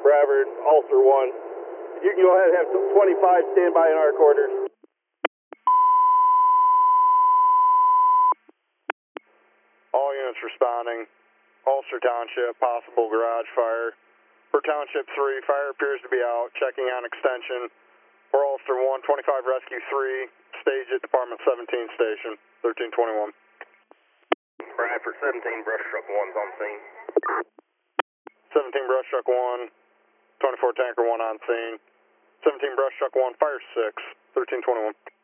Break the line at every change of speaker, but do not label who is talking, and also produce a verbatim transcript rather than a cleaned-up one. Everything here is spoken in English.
Bravard, Ulster one. You can go ahead and have twenty-five stand by in our quarters.
All units responding. Ulster Township, possible garage fire. For Township three, fire appears to be out. Checking on extension. For Ulster one, twenty-five Rescue three, stage at Department seventeen station, thirteen twenty-one.
Bradford seventeen, brush truck one's on scene.
seventeen brush truck one, twenty-four tanker one on scene. seventeen brush truck one, fire six, thirteen twenty-one.